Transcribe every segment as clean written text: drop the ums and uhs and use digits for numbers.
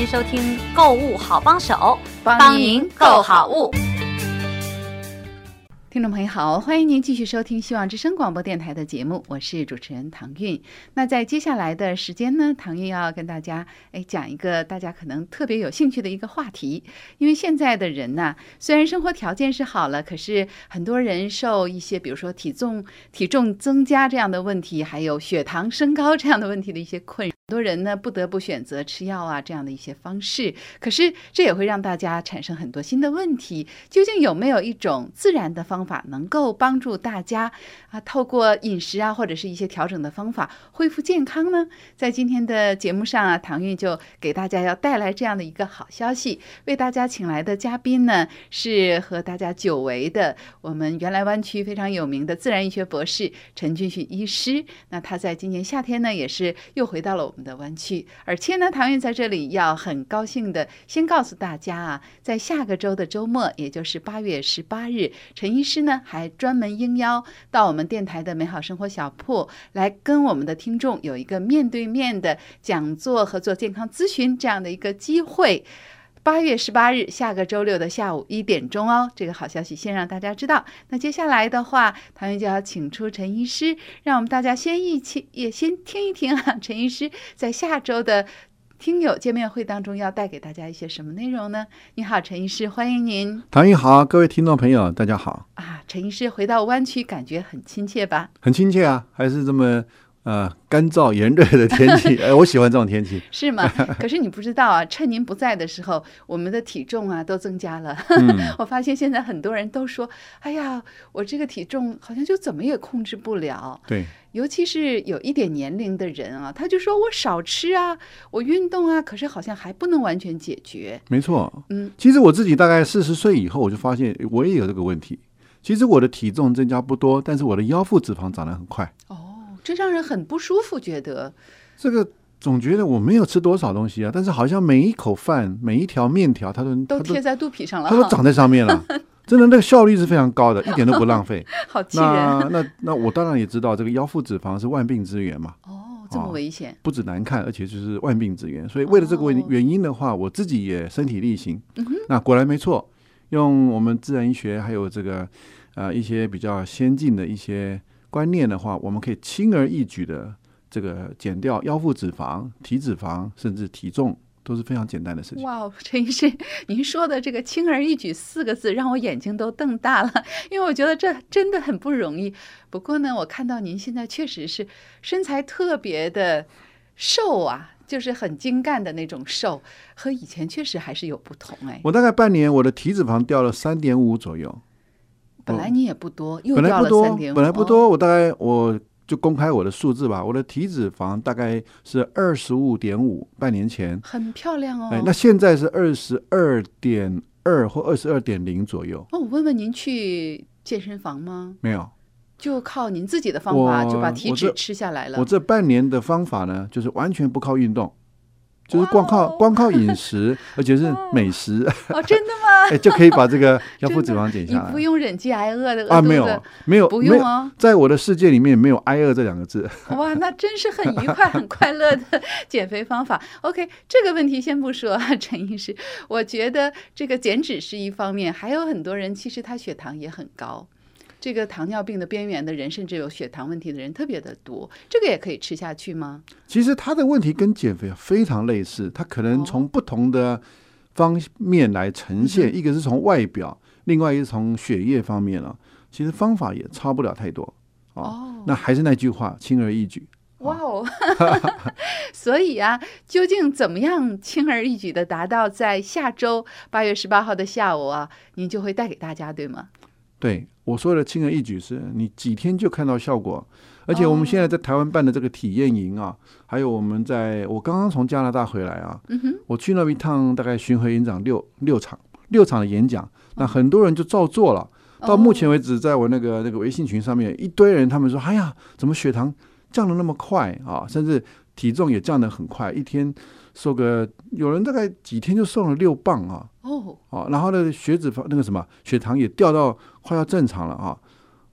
收听购物好帮手， 帮您购好物。 听众朋友好，欢迎您继续收听希望之声广播电台的节目，我是主持人唐韵。那在接下来的时间呢，唐韵要跟大家讲一个大家可能特别有兴趣的一个话题。因为现在的人呢，虽然生活条件是好了，可是很多人受一些比如说体重增加这样的问题，还有血糖升高这样的问题的一些困扰，很多人呢不得不选择吃药啊这样的一些方式。可是这也会让大家产生很多新的问题，究竟有没有一种自然的方法能够帮助大家透过饮食或者是一些调整的方法恢复健康呢？在今天的节目上唐韵就给大家要带来这样的一个好消息。为大家请来的嘉宾呢，是和大家久违的我们原来湾区非常有名的自然医学博士陈俊训医师。那他在今年夏天呢，也是又回到了我们的湾区，而且呢，唐韵在这里要很高兴的先告诉大家在下个周的周末，也就是8月18日，陈医师呢还专门应邀到我们电台的美好生活小铺来跟我们的听众有一个面对面的讲座和做健康咨询这样的一个机会。8月18日下个周六的下午1点钟哦，这个好消息先让大家知道。那接下来的话，唐韵就要请出陈医师，让我们大家先听一听陈医师在下周的听友见面会当中要带给大家一些什么内容呢？你好，陈医师，欢迎您。 唐韵好，各位听众朋友大家好。 陈医师回到湾区感觉很亲切吧？很亲切啊，还是这么干燥炎热的天气我喜欢这种天气。 是吗？可是你不知道趁您不在的时候，我们的体重都增加了。我发现现在很多人都说，哎呀，我这个体重好像就怎么也控制不了。 对， 尤其是有一点年龄的人他就说我少吃我运动可是好像还不能完全解决。 没错，其实我自己大概40岁以后，我就发现我也有这个问题。其实我的体重增加不多，但是我的腰腹脂肪长得很快。 这让人很不舒服，觉得这个总觉得我没有吃多少东西但是好像每一口饭每一条面条它都贴在肚皮上了， 它都长在上面了。真的那个效率是非常高的，一点都不浪费。 好气人。 那我当然也知道这个腰腹脂肪是万病之源嘛。 这么危险， 不止难看，而且就是万病之源。所以为了这个原因的话，我自己也身体力行。那果然没错，用我们自然医学还有这个一些比较先进的一些观念的话，我们可以轻而易举的这个减掉腰腹脂肪、体脂肪，甚至体重，都是非常简单的事情。 哇，陈医师，您说的这个轻而易举4个字让我眼睛都瞪大了，因为我觉得这真的很不容易。不过呢，我看到您现在确实是身材特别的瘦就是很精干的那种瘦，和以前确实还是有不同。 我大概半年我的体脂肪掉了3.5左右。 本来你也不多，又掉了3.5。 本来不多，我就公开我的数字吧。我的体脂肪大概是25.5，半年前很漂亮那现在是22.2或22.0左右。 我问问您去健身房吗？ 没有， 就靠您自己的方法就把体脂吃下来了。 我这半年的方法呢，就是完全不靠运动，就是光靠饮食，而且是美食。 真的吗？ 就可以把这个腰腹脂肪减下来。 你不用忍饥挨饿的饿肚子没有， 不用在我的世界里面没有挨饿这2个字。 哇，那真是很愉快很快乐的减肥方法。OK， 这个问题先不说陈医师，我觉得这个减脂是一方面，还有很多人其实他血糖也很高，这个糖尿病的边缘的人，甚至有血糖问题的人特别的多，这个也可以吃下去吗？ 其实他的问题跟减肥非常类似，他可能从不同的方面来呈现，一个是从外表，另外一个是从血液方面其实方法也差不了太多那还是那句话，轻而易举。 哇所以究竟怎么样轻而易举的达到在下周8月18号的下午您就会带给大家，对吗？ 对，我说的轻而易举是你几天就看到效果。而且我们现在在台湾办的这个体验营还有我刚刚从加拿大回来我去那一趟大概巡回演讲六场的演讲，那很多人就照做了。到目前为止，在我那个微信群上面，一堆人他们说，哎呀，怎么血糖降得那么快甚至体重也降得很快，一天瘦有人大概几天就瘦了6磅然后呢血糖也掉到快要正常了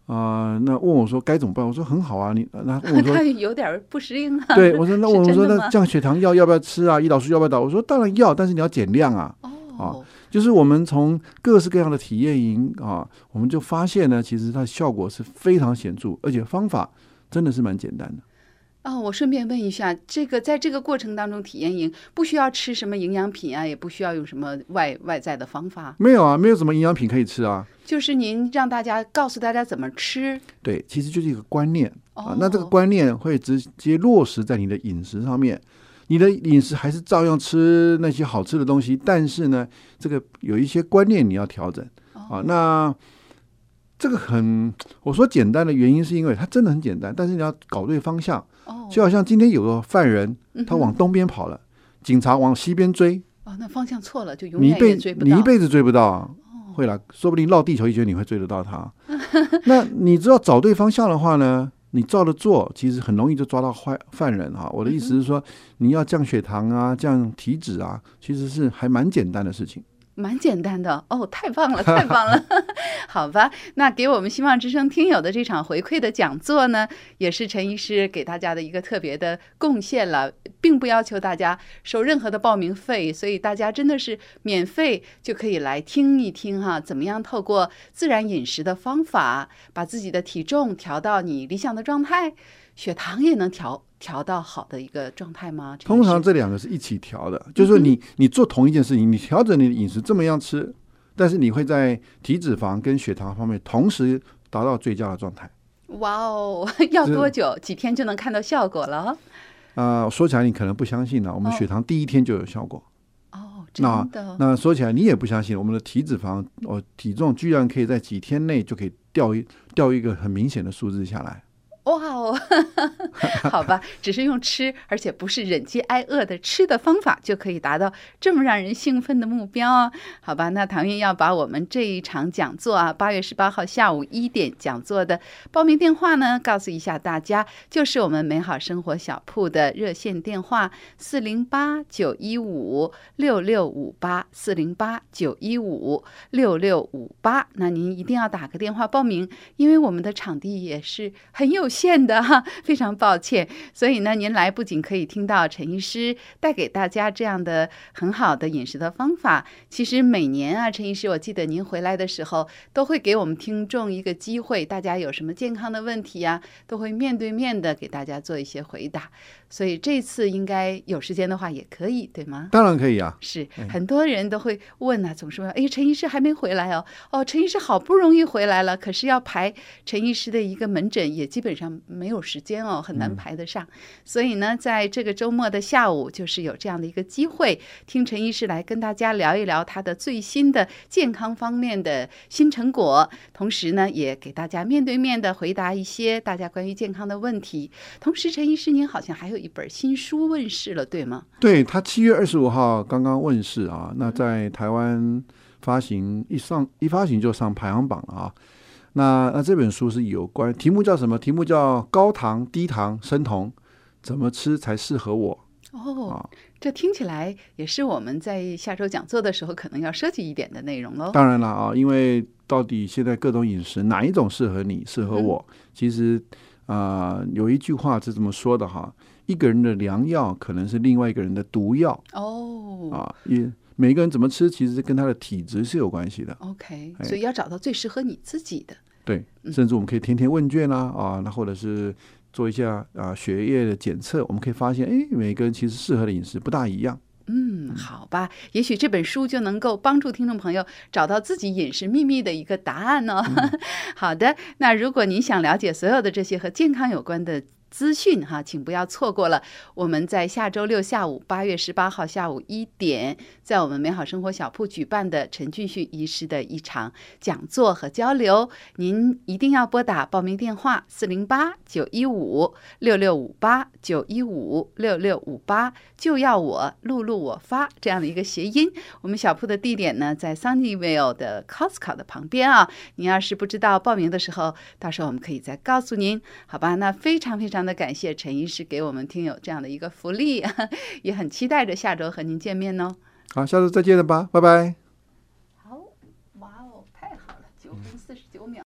那问我说该怎么办？我说很好啊，那问我说他有点不适应啊。 对，我说那我说那那降血糖药要不要吃啊？胰岛素要不要打？我说当然要，但是你要减量啊。就是我们从各式各样的体验营我们就发现呢，其实它的效果是非常显著，而且方法真的是蛮简单的。 我顺便问一下，在这个过程当中，体验营不需要吃什么营养品啊，也不需要用什么外在的方法？ 没有啊，没有什么营养品可以吃啊。 就是您让告诉大家怎么吃。 对，其实就是一个观念那这个观念会直接落实在你的饮食上面。你的饮食还是照样吃那些好吃的东西，但是呢，这个有一些观念你要调整那这个我说简单的原因是因为它真的很简单，但是你要搞对方向。就好像今天有个犯人，他往东边跑了，警察往西边追。 那方向错了，就永远也追不到。 你一辈子追不到会啦，说不定绕地球一圈你会追得到他。那你只要找对方向的话呢，你照着做，其实很容易就抓到犯人我的意思是说，你要降血糖啊，降体脂啊，其实是还蛮简单的事情。 蛮简单的太棒了，太棒了。好吧，那给我们希望之声听友的这场回馈的讲座呢，也是陈医师给大家的一个特别的贡献了，并不要求大家收任何的报名费，所以大家真的是免费就可以来听一听怎么样透过自然饮食的方法，把自己的体重调到你理想的状态，血糖也能调到好的一个状态吗？ 通常这两个是一起调的，就是说你做同一件事情，你调整你的饮食这么样吃，但是你会在体脂肪跟血糖方面同时达到最佳的状态。 哇要多久？几天就能看到效果了？ 说起来你可能不相信我们血糖第一天就有效果。 真的？ 那说起来你也不相信，我们的体脂肪体重居然可以在几天内就可以掉一个很明显的数字下来。 好吧，只是用吃，而且不是忍饥挨饿的吃的方法，就可以达到这么让人兴奋的目标好吧，那唐韵要把我们这一场讲座8月18号下午1点讲座的报名电话呢，告诉一下大家，就是我们美好生活小铺的热线电话408-915-6658，408-915-6658。那您一定要打个电话报名，因为我们的场地也是很有限的非常抱歉。所以呢，您来不仅可以听到陈医师带给大家这样的很好的饮食的方法，其实每年陈医师，我记得您回来的时候都会给我们听众一个机会，大家有什么健康的问题都会面对面的给大家做一些回答。所以这次应该有时间的话也可以，对吗？ 当然可以是很多人都会问总是问陈医师还没回来陈医师好不容易回来了，可是要排陈医师的一个门诊也基本上没有时间很难排得上。所以呢，在这个周末的下午，就是有这样的一个机会，听陈医师来跟大家聊一聊他的最新的健康方面的新成果，同时呢，也给大家面对面的回答一些大家关于健康的问题。同时，陈医师您好像还有一本新书问世了，对吗？ 对，他7月25号刚刚问世那在台湾发行一发行就上排行榜了那这本书是有关，题目叫什么？题目叫高糖、低糖、生酮，怎么吃才适合我？ 这听起来也是我们在下周讲座的时候可能要涉及一点的内容咯。 当然了因为到底现在各种饮食哪一种适合你、适合我？其实有一句话是这么说的一个人的良药可能是另外一个人的毒药每个人怎么吃其实跟他的体质是有关系的。 OK， 所以要找到最适合你自己的。 对，甚至我们可以填问卷那或者是做一下血液的检测，我们可以发现每个人其实适合的饮食不大一样。 好吧，也许这本书就能够帮助听众朋友找到自己饮食秘密的一个答案好的，那如果您想了解所有的这些和健康有关的资讯请不要错过了我们在下周六下午8月18号下午1点在我们美好生活小铺举办的陈俊旭医师的一场讲座和交流。您一定要拨打报名电话408-915-6658，915-6658，就要我录我发这样的一个谐音。我们小铺的地点呢在 Sunnyvale 的 Costco 的旁边您要是不知道报名的时候，到时候我们可以再告诉您，好吧？那非常非常的感谢陈医师给我们听友这样的一个福利也很期待着下周和您见面好，下周再见了吧，拜拜。 好，哇太好了，9分49秒。